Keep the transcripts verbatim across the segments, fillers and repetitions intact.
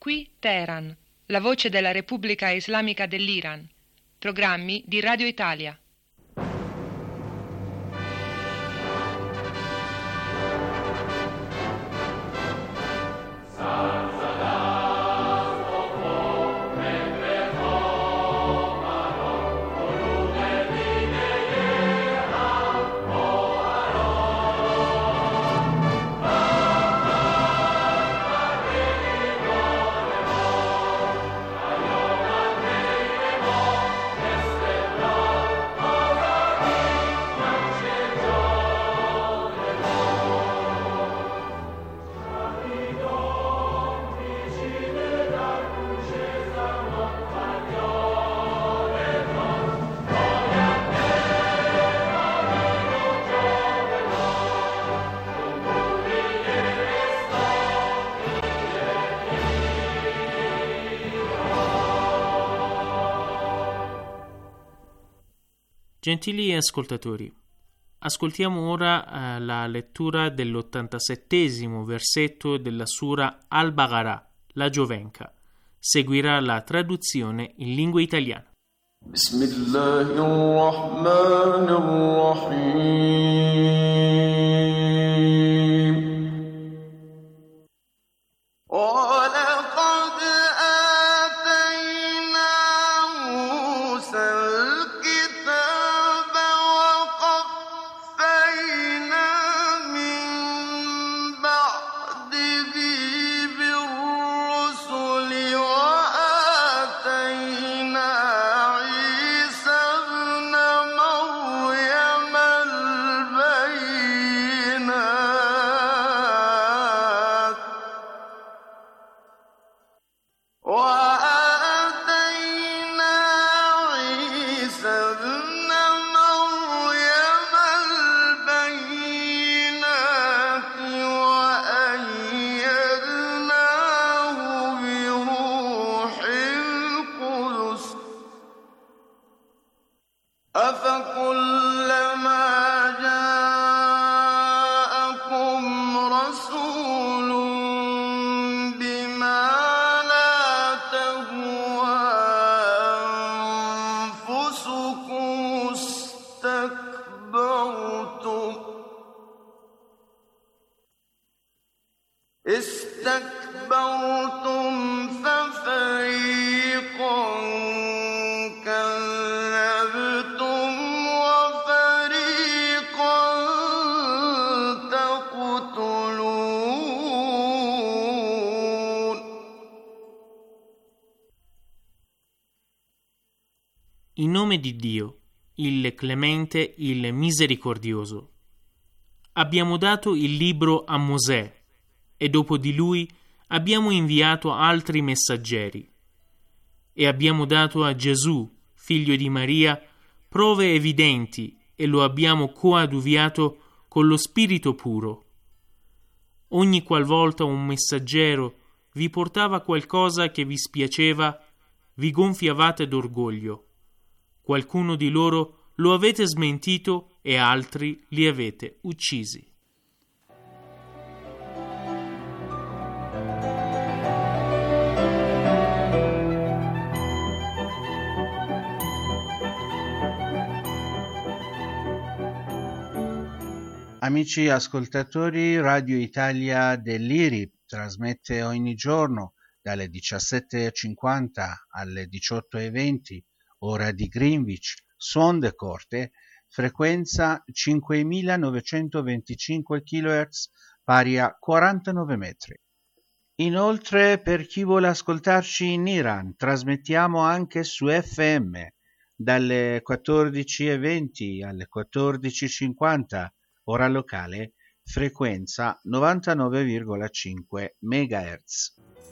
Qui Teheran, la voce della Repubblica Islamica dell'Iran. Programmi di Radio Italia. Gentili ascoltatori, ascoltiamo ora eh, la lettura dell'ottantasettesimo versetto della Sura Al-Baqarah, la Giovenca. Seguirà la traduzione in lingua italiana. استكبرتم ففريقا كذبتم وفريقا تقتلون. In nome di Dio, il Clemente, il Misericordioso. Abbiamo dato il libro a Mosè e dopo di lui abbiamo inviato altri messaggeri e abbiamo dato a Gesù, figlio di Maria, prove evidenti e lo abbiamo coadiuviato con lo Spirito puro. Ogni qualvolta un messaggero vi portava qualcosa che vi spiaceva, vi gonfiavate d'orgoglio. Qualcuno di loro lo avete smentito e altri li avete uccisi. Amici ascoltatori, Radio Italia dell'I R I trasmette ogni giorno dalle diciassette e cinquanta alle diciotto e venti, ora di Greenwich, su onde corte, frequenza cinquemilanovecentoventicinque chilohertz, pari a quarantanove metri. Inoltre, per chi vuole ascoltarci in Iran, trasmettiamo anche su F M dalle quattordici e venti alle quattordici e cinquanta, ora locale, frequenza novantanove virgola cinque megahertz.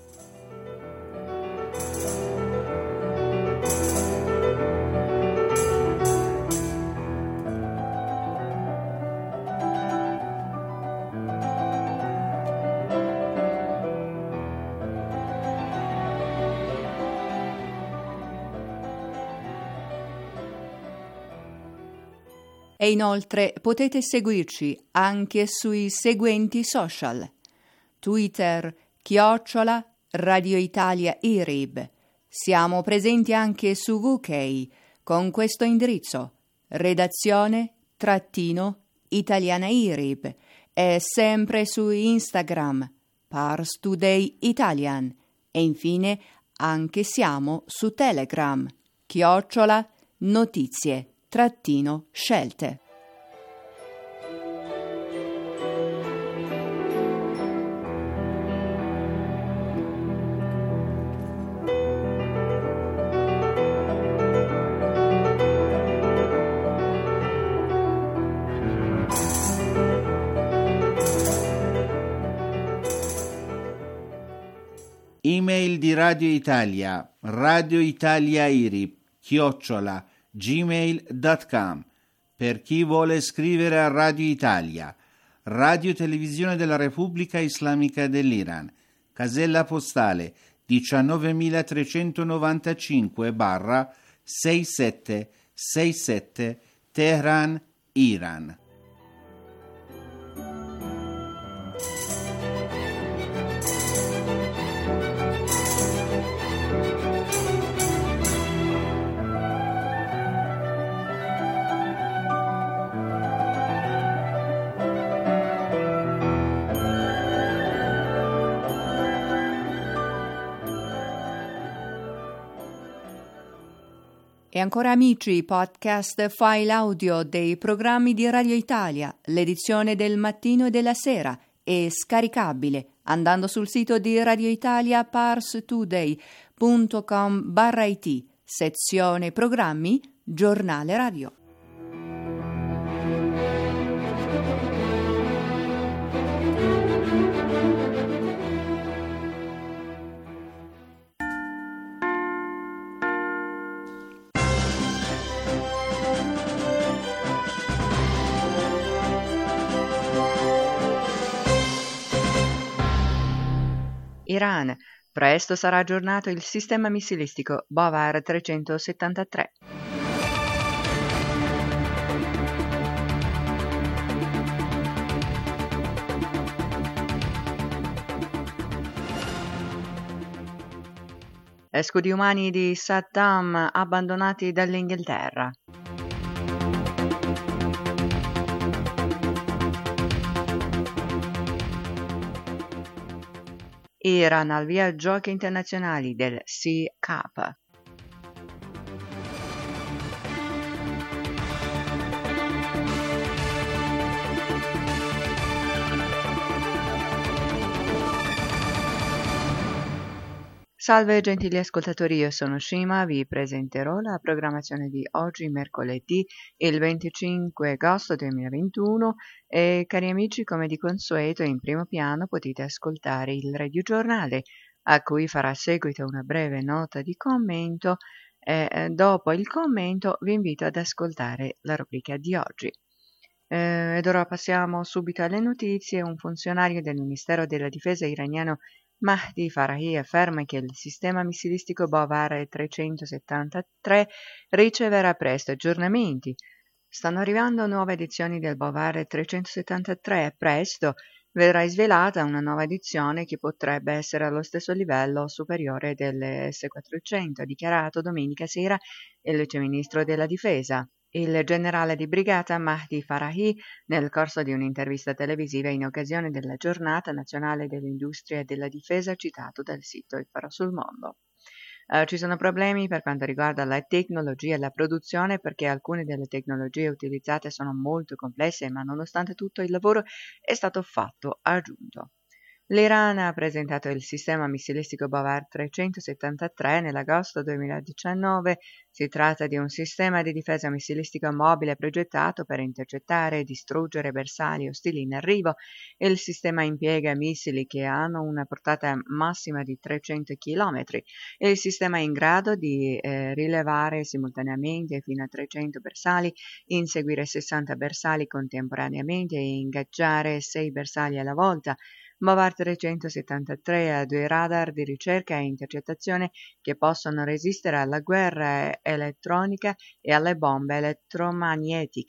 E inoltre potete seguirci anche sui seguenti social: Twitter chiocciola Radio Italia I R I B. Siamo presenti anche su U K con questo indirizzo: redazione trattino italiana I R I B, e sempre su Instagram Pars Today Italian, e infine anche siamo su Telegram chiocciola notizie trattino scelte. Email di Radio Italia, Radio Italia I R I B, chiocciola, gmail punto com. Per chi vuole scrivere a Radio Italia, Radio Televisione della Repubblica Islamica dell'Iran, casella postale diciannovemilatrecentonovantacinque sessantasette Teheran, Iran. E ancora amici, podcast file audio dei programmi di Radio Italia, l'edizione del mattino e della sera, è scaricabile andando sul sito di Radio Italia parstoday punto com barra it, sezione programmi, giornale radio. Iran. Presto sarà aggiornato il sistema missilistico Bovar trecentosettantatré. Scudi umani di Saddam abbandonati dall'Inghilterra. Iran al via giochi internazionali del Sea Cup. Salve gentili ascoltatori, io sono Shima, vi presenterò la programmazione di oggi, mercoledì, il venticinque agosto duemilaventuno, e cari amici, come di consueto, in primo piano potete ascoltare il radiogiornale, a cui farà seguito una breve nota di commento, e dopo il commento vi invito ad ascoltare la rubrica di oggi. Eh, ed ora passiamo subito alle notizie. Un funzionario del Ministero della Difesa iraniano, Mahdi Farahi, afferma che il sistema missilistico Bovar trecentosettantatré riceverà presto aggiornamenti. Stanno arrivando nuove edizioni del Bovar trecentosettantatré e presto verrà svelata una nuova edizione che potrebbe essere allo stesso livello o superiore delle S quattrocento, ha dichiarato domenica sera il vice ministro della Difesa. Il generale di brigata Mahdi Farahi, nel corso di un'intervista televisiva in occasione della Giornata Nazionale dell'Industria e della Difesa, citato dal sito Il Faro sul Mondo. Uh, ci sono problemi per quanto riguarda la tecnologia e la produzione, perché alcune delle tecnologie utilizzate sono molto complesse, ma nonostante tutto il lavoro è stato fatto, ha aggiunto. L'Iran ha presentato il sistema missilistico Bovar trecentosettantatré nell'agosto duemiladiciannove. Si tratta di un sistema di difesa missilistico mobile progettato per intercettare e distruggere bersagli ostili in arrivo. Il sistema impiega missili che hanno una portata massima di trecento chilometri. Il sistema è in grado di eh, rilevare simultaneamente fino a trecento bersagli, inseguire sessanta bersagli contemporaneamente e ingaggiare sei bersagli alla volta. Bovar trecentosettantatré ha due radar di ricerca e intercettazione che possono resistere alla guerra elettronica e alle bombe elettromagnetiche.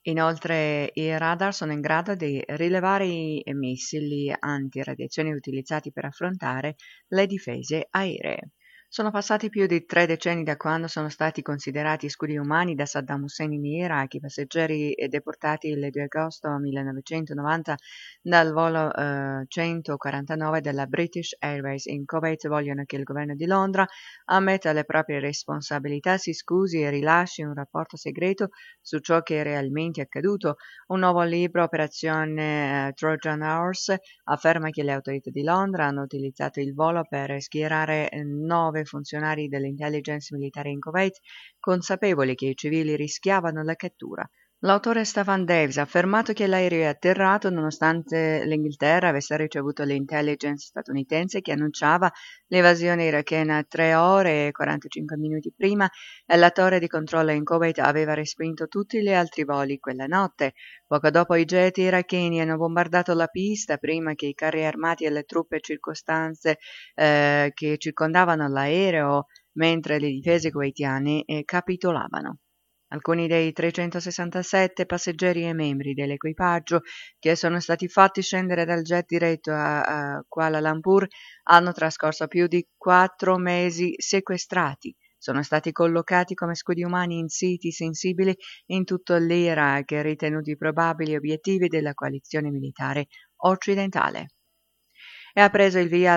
Inoltre i radar sono in grado di rilevare i missili antiradiazione utilizzati per affrontare le difese aeree. Sono passati più di tre decenni da quando sono stati considerati scudi umani da Saddam Hussein in Iraq. I passeggeri deportati il due agosto millenovecentonovanta dal volo eh, centoquarantanove della British Airways in Kuwait vogliono che il governo di Londra ammetta le proprie responsabilità, si scusi e rilasci un rapporto segreto su ciò che è realmente accaduto. Un nuovo libro, Operazione eh, Trojan Horse, afferma che le autorità di Londra hanno utilizzato il volo per schierare nove funzionari dell'intelligence militare in Kuwait, consapevoli che i civili rischiavano la cattura. L'autore Stefan Davis ha affermato che l'aereo è atterrato nonostante l'Inghilterra avesse ricevuto l'intelligence statunitense che annunciava l'evasione irachena tre ore e quarantacinque minuti prima e la torre di controllo in Kuwait aveva respinto tutti gli altri voli quella notte. Poco dopo i jet iracheni hanno bombardato la pista prima che i carri armati e le truppe circostanze eh, che circondavano l'aereo mentre le difese kuwaitiane eh, capitolavano. Alcuni dei trecentosessantasette passeggeri e membri dell'equipaggio che sono stati fatti scendere dal jet diretto a, a Kuala Lumpur hanno trascorso più di quattro mesi sequestrati. Sono stati collocati come scudi umani in siti sensibili in tutto l'Iraq, ritenuti probabili obiettivi della coalizione militare occidentale. E ha preso il via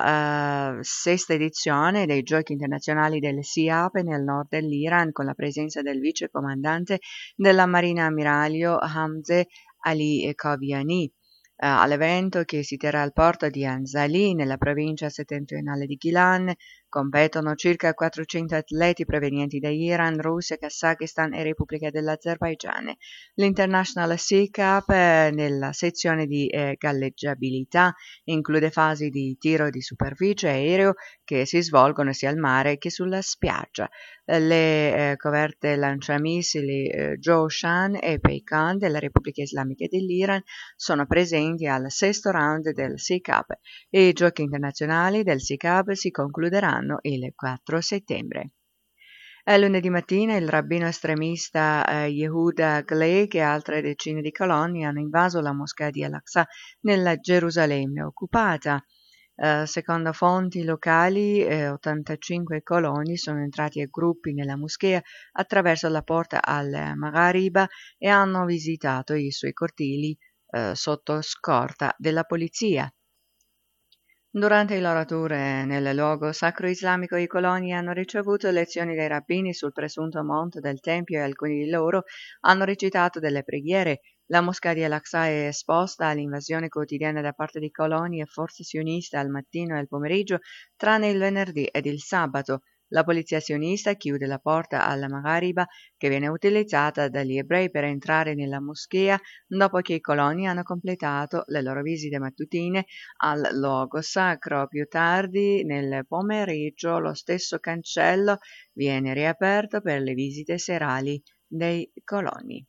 la uh, sesta edizione dei Giochi internazionali del SIAP nel nord dell'Iran con la presenza del vice comandante della Marina ammiraglio Hamze Ali Koviani. Uh, all'evento, che si terrà al porto di Anzali nella provincia settentrionale di Gilan, competono circa quattrocento atleti provenienti da Iran, Russia, Kazakistan e Repubblica dell'Azerbaigian. L'International Sea Cup eh, nella sezione di eh, galleggiabilità include fasi di tiro di superficie aereo che si svolgono sia al mare che sulla spiaggia. Le eh, coverte lanciamissili eh, Jowshan e Peikan della Repubblica Islamica dell'Iran sono presenti al sesto round del Sea Cup e i giochi internazionali del Sea Cup si concluderanno il quattro settembre. E lunedì mattina il rabbino estremista eh, Yehuda Gleik e altre decine di coloni hanno invaso la moschea di Al-Aqsa nella Gerusalemme occupata. Uh, secondo fonti locali, eh, ottantacinque coloni sono entrati a gruppi nella moschea attraverso la porta al-Maghariba e hanno visitato i suoi cortili uh, sotto scorta della polizia. Durante il loro tour nel luogo sacro islamico, i coloni hanno ricevuto lezioni dai rabbini sul presunto monte del Tempio e alcuni di loro hanno recitato delle preghiere. La moschea di Al-Aqsa è esposta all'invasione quotidiana da parte di coloni e forze sioniste al mattino e al pomeriggio, tranne il venerdì ed il sabato. La polizia sionista chiude la porta alla Maghariba, che viene utilizzata dagli ebrei per entrare nella moschea dopo che i coloni hanno completato le loro visite mattutine al luogo sacro. Più tardi nel pomeriggio lo stesso cancello viene riaperto per le visite serali dei coloni.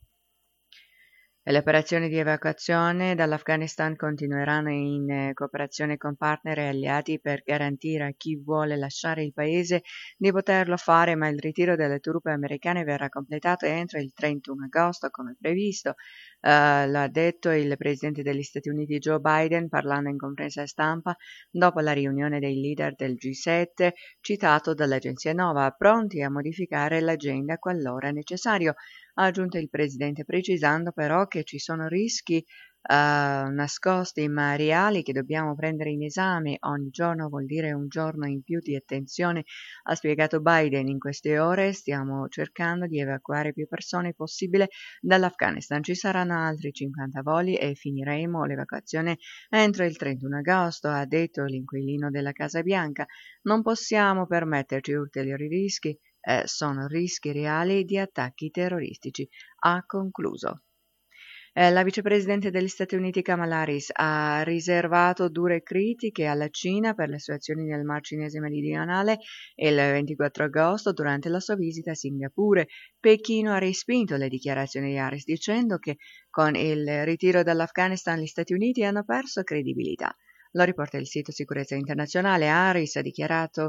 Le operazioni di evacuazione dall'Afghanistan continueranno in cooperazione con partner e alleati per garantire a chi vuole lasciare il paese di poterlo fare, ma il ritiro delle truppe americane verrà completato entro il trentuno agosto come previsto. Uh, l'ha detto il presidente degli Stati Uniti Joe Biden parlando in conferenza stampa dopo la riunione dei leader del G sette, citato dall'agenzia Nova, pronti a modificare l'agenda qualora necessario. Ha aggiunto il presidente, precisando però che ci sono rischi uh, nascosti ma reali che dobbiamo prendere in esame. Ogni giorno vuol dire un giorno in più di attenzione, ha spiegato Biden. In queste ore stiamo cercando di evacuare più persone possibile dall'Afghanistan. Ci saranno altri cinquanta voli e finiremo l'evacuazione entro il trentuno agosto, ha detto l'inquilino della Casa Bianca. Non possiamo permetterci ulteriori rischi. Eh, sono rischi reali di attacchi terroristici, ha concluso. Eh, la vicepresidente degli Stati Uniti Kamala Harris ha riservato dure critiche alla Cina per le sue azioni nel Mar Cinese meridionale il ventiquattro agosto durante la sua visita a Singapore. Pechino ha respinto le dichiarazioni di Harris dicendo che con il ritiro dall'Afghanistan gli Stati Uniti hanno perso credibilità. Lo riporta il sito Sicurezza Internazionale. Harris ha dichiarato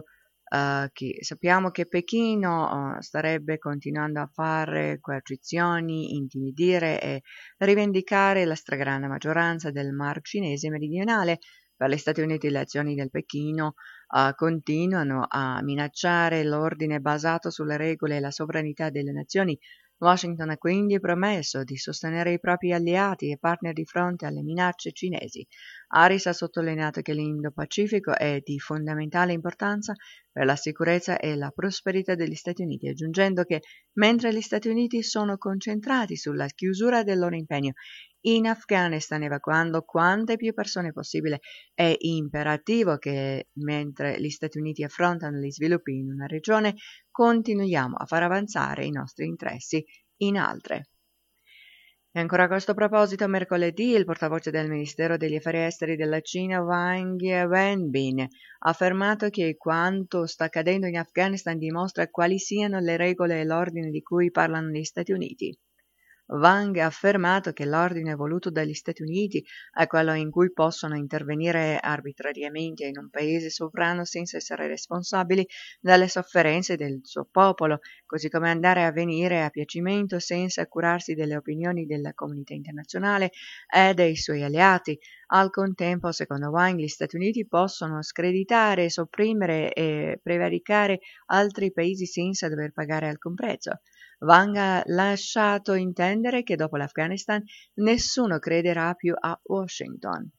Uh, che sappiamo che Pechino uh, starebbe continuando a fare coercizioni, intimidire e rivendicare la stragrande maggioranza del Mar cinese meridionale. Per gli Stati Uniti le azioni del Pechino uh, continuano a minacciare l'ordine basato sulle regole e la sovranità delle nazioni. Washington ha quindi promesso di sostenere i propri alleati e partner di fronte alle minacce cinesi. Harris ha sottolineato che l'Indo-Pacifico è di fondamentale importanza per la sicurezza e la prosperità degli Stati Uniti, aggiungendo che mentre gli Stati Uniti sono concentrati sulla chiusura del loro impegno in Afghanistan, evacuando quante più persone possibile, è imperativo che, mentre gli Stati Uniti affrontano gli sviluppi in una regione, continuiamo a far avanzare i nostri interessi in altre. E ancora a questo proposito, mercoledì il portavoce del Ministero degli Affari Esteri della Cina, Wang Wenbin, ha affermato che quanto sta accadendo in Afghanistan dimostra quali siano le regole e l'ordine di cui parlano gli Stati Uniti. Wang ha affermato che l'ordine voluto dagli Stati Uniti è quello in cui possono intervenire arbitrariamente in un paese sovrano senza essere responsabili delle sofferenze del suo popolo, così come andare a venire a piacimento senza curarsi delle opinioni della comunità internazionale e dei suoi alleati. Al contempo, secondo Wang, gli Stati Uniti possono screditare, sopprimere e prevaricare altri paesi senza dover pagare alcun prezzo. Wang ha lasciato intendere che dopo l'Afghanistan nessuno crederà più a Washington.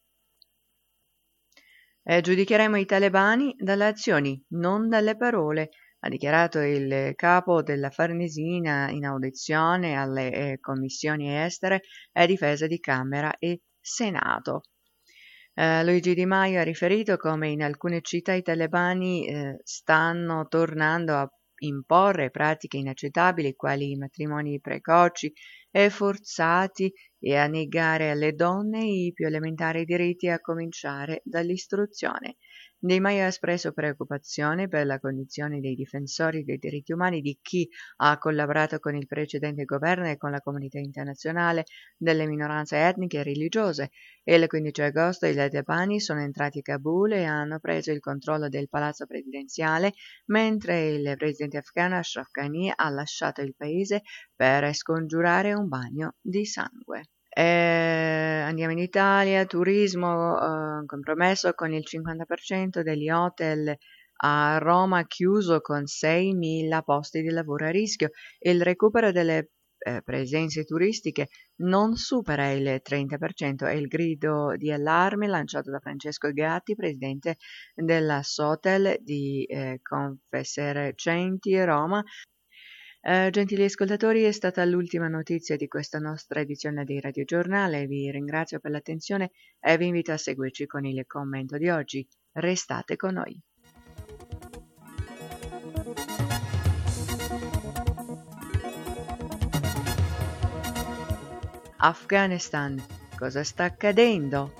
E giudicheremo i talebani dalle azioni, non dalle parole, ha dichiarato il capo della Farnesina in audizione alle eh, commissioni estere e difesa di Camera e Senato. Uh, Luigi Di Maio ha riferito come in alcune città i talebani eh, stanno tornando a imporre pratiche inaccettabili quali i matrimoni precoci e forzati e a negare alle donne i più elementari diritti, a cominciare dall'istruzione. Di Maio ha espresso preoccupazione per la condizione dei difensori dei diritti umani, di chi ha collaborato con il precedente governo e con la comunità internazionale, delle minoranze etniche e religiose. Il quindici agosto i talebani sono entrati a Kabul e hanno preso il controllo del palazzo presidenziale, mentre il presidente afghano Ashraf Ghani ha lasciato il paese per scongiurare un bagno di sangue. E andiamo in Italia, turismo eh, compromesso con il cinquanta per cento degli hotel a Roma chiuso con seimila posti di lavoro a rischio. Il recupero delle eh, presenze turistiche non supera il trenta per cento, è il grido di allarme lanciato da Francesco Gatti, presidente della Sotel di eh, Confesercenti Roma. Uh, gentili ascoltatori, è stata l'ultima notizia di questa nostra edizione di Radio Giornale. Vi ringrazio per l'attenzione e vi invito a seguirci con il commento di oggi. Restate con noi. Afghanistan, cosa sta accadendo?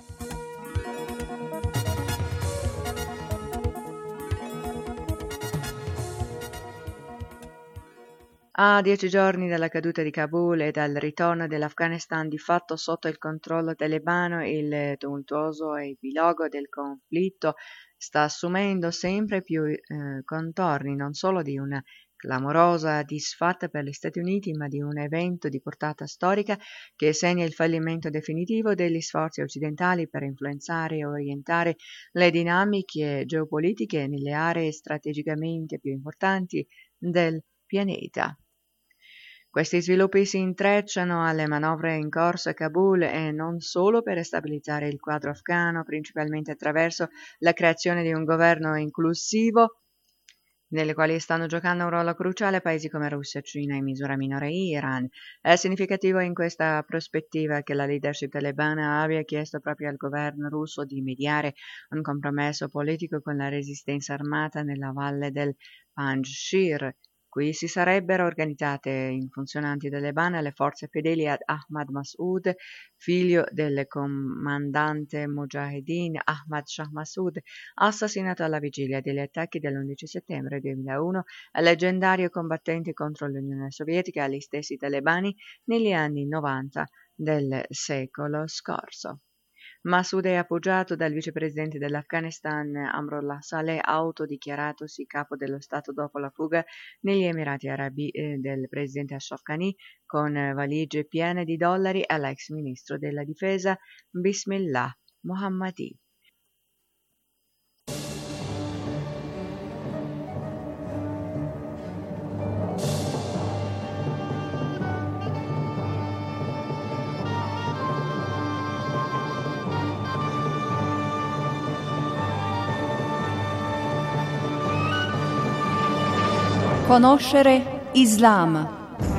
A dieci giorni dalla caduta di Kabul e dal ritorno dell'Afghanistan di fatto sotto il controllo talebano, il tumultuoso epilogo del conflitto sta assumendo sempre più eh, contorni non solo di una clamorosa disfatta per gli Stati Uniti, ma di un evento di portata storica che segna il fallimento definitivo degli sforzi occidentali per influenzare e orientare le dinamiche geopolitiche nelle aree strategicamente più importanti del pianeta. Questi sviluppi si intrecciano alle manovre in corso a Kabul e non solo per stabilizzare il quadro afghano, principalmente attraverso la creazione di un governo inclusivo, nelle quali stanno giocando un ruolo cruciale paesi come Russia, Cina e in misura minore Iran. È significativo in questa prospettiva che la leadership talebana abbia chiesto proprio al governo russo di mediare un compromesso politico con la resistenza armata nella valle del Panjshir. Qui si sarebbero organizzate in funzionanti talebane le forze fedeli ad Ahmad Massoud, figlio del comandante Mujahedin Ahmad Shah Massoud, assassinato alla vigilia degli attacchi dell'undici settembre duemilauno, leggendario combattente contro l'Unione Sovietica e gli stessi talebani negli anni novanta del secolo scorso. Massoud è appoggiato dal vicepresidente dell'Afghanistan Amrullah Saleh, autodichiaratosi capo dello Stato dopo la fuga negli Emirati Arabi eh, del presidente Ashraf Ghani, con valigie piene di dollari all'ex ministro della difesa Bismillah Mohammadi. Conoscere Islam.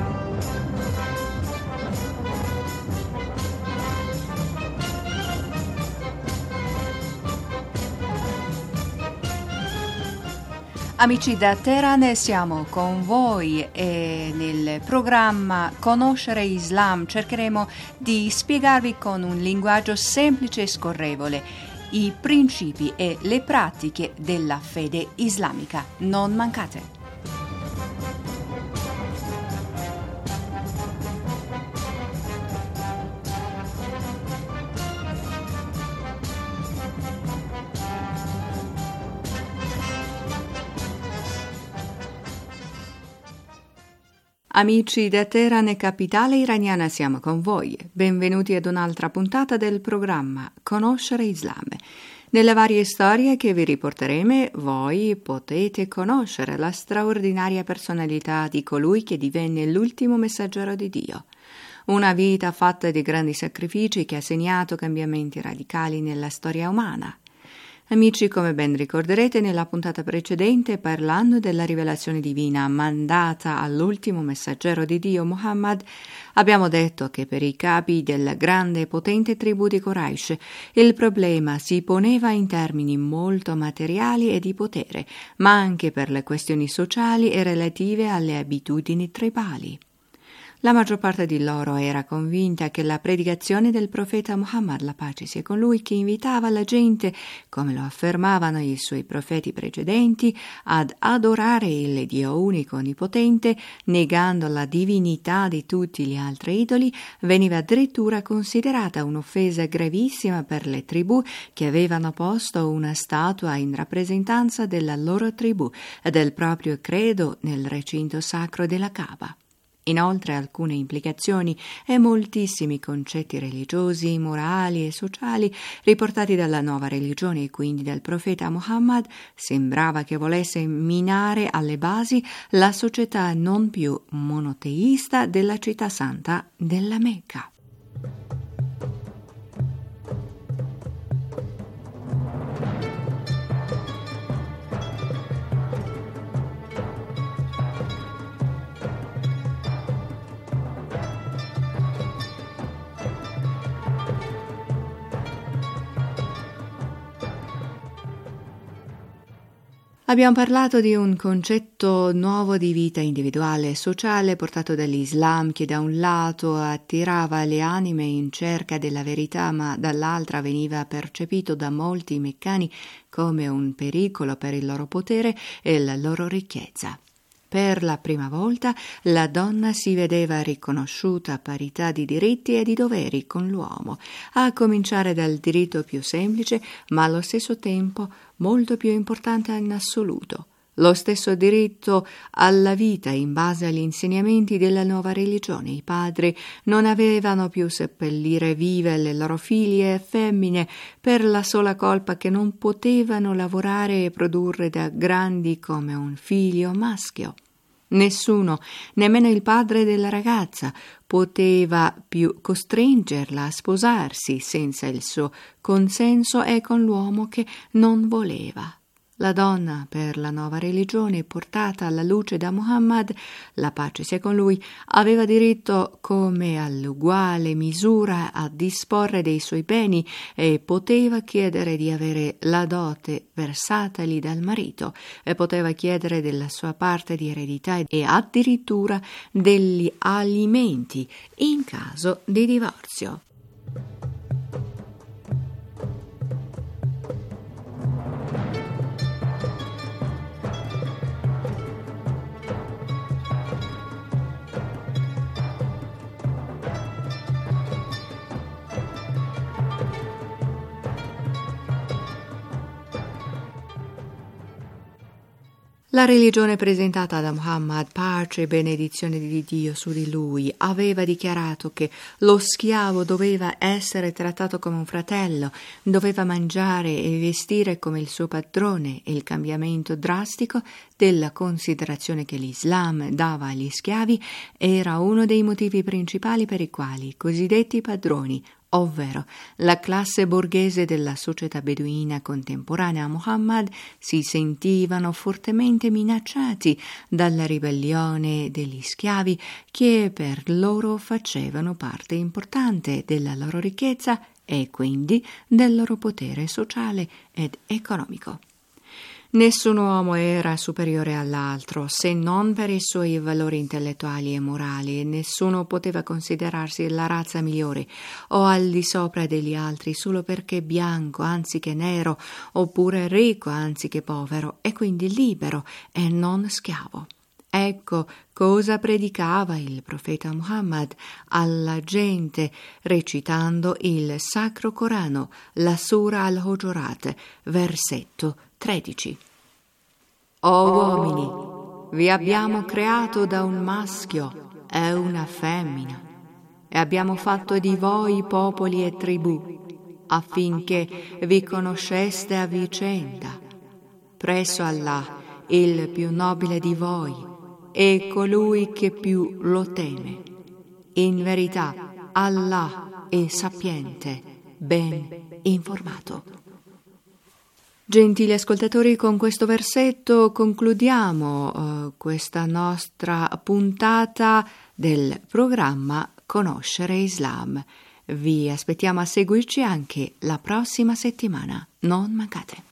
Amici da Teheran, siamo con voi e nel programma Conoscere Islam cercheremo di spiegarvi con un linguaggio semplice e scorrevole i principi e le pratiche della fede islamica. Non mancate! Amici da Teheran e capitale iraniana, siamo con voi. Benvenuti ad un'altra puntata del programma Conoscere Islam. Nelle varie storie che vi riporteremo, voi potete conoscere la straordinaria personalità di colui che divenne l'ultimo messaggero di Dio. Una vita fatta di grandi sacrifici che ha segnato cambiamenti radicali nella storia umana. Amici, come ben ricorderete, nella puntata precedente, parlando della rivelazione divina mandata all'ultimo messaggero di Dio, Muhammad, abbiamo detto che per i capi della grande e potente tribù di Quraysh il problema si poneva in termini molto materiali e di potere, ma anche per le questioni sociali e relative alle abitudini tribali. La maggior parte di loro era convinta che la predicazione del profeta Muhammad, la pace sia con lui, che invitava la gente, come lo affermavano i suoi profeti precedenti, ad adorare il Dio unico onnipotente, negando la divinità di tutti gli altri idoli, veniva addirittura considerata un'offesa gravissima per le tribù che avevano posto una statua in rappresentanza della loro tribù e del proprio credo nel recinto sacro della Kaaba. Inoltre alcune implicazioni e moltissimi concetti religiosi, morali e sociali riportati dalla nuova religione e quindi dal profeta Muhammad sembrava che volesse minare alle basi la società non più monoteista della città santa della Mecca. Abbiamo parlato di un concetto nuovo di vita individuale e sociale portato dall'Islam, che da un lato attirava le anime in cerca della verità, ma dall'altra veniva percepito da molti meccani come un pericolo per il loro potere e la loro ricchezza. Per la prima volta la donna si vedeva riconosciuta a parità di diritti e di doveri con l'uomo, a cominciare dal diritto più semplice, ma allo stesso tempo molto più importante in assoluto, lo stesso diritto alla vita in base agli insegnamenti della nuova religione. I padri non avevano più seppellire vive le loro figlie femmine per la sola colpa che non potevano lavorare e produrre da grandi come un figlio maschio. Nessuno, nemmeno il padre della ragazza, poteva più costringerla a sposarsi senza il suo consenso e con l'uomo che non voleva. La donna, per la nuova religione portata alla luce da Muhammad, la pace sia con lui, aveva diritto come all'uguale misura a disporre dei suoi beni e poteva chiedere di avere la dote versatagli dal marito e poteva chiedere della sua parte di eredità e addirittura degli alimenti in caso di divorzio. La religione presentata da Muhammad, pace e benedizione di Dio su di lui, aveva dichiarato che lo schiavo doveva essere trattato come un fratello, doveva mangiare e vestire come il suo padrone, e il cambiamento drastico della considerazione che l'Islam dava agli schiavi era uno dei motivi principali per i quali i cosiddetti padroni, ovvero la classe borghese della società beduina contemporanea a Muhammad, si sentivano fortemente minacciati dalla ribellione degli schiavi che per loro facevano parte importante della loro ricchezza e quindi del loro potere sociale ed economico. Nessun uomo era superiore all'altro, se non per i suoi valori intellettuali e morali, e nessuno poteva considerarsi la razza migliore o al di sopra degli altri solo perché bianco anziché nero, oppure ricco anziché povero, e quindi libero e non schiavo. Ecco cosa predicava il profeta Muhammad alla gente recitando il Sacro Corano, la Sura al-Hujurat, versetto tredici. O uomini, vi abbiamo creato da un maschio e una femmina, e abbiamo fatto di voi popoli e tribù, affinché vi conosceste a vicenda. Presso Allah, il più nobile di voi, e colui che più lo teme. In verità, Allah è sapiente, ben informato. Gentili ascoltatori, con questo versetto concludiamo uh, questa nostra puntata del programma Conoscere Islam. Vi aspettiamo a seguirci anche la prossima settimana. Non mancate.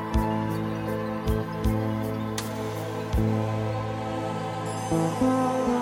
Thank you.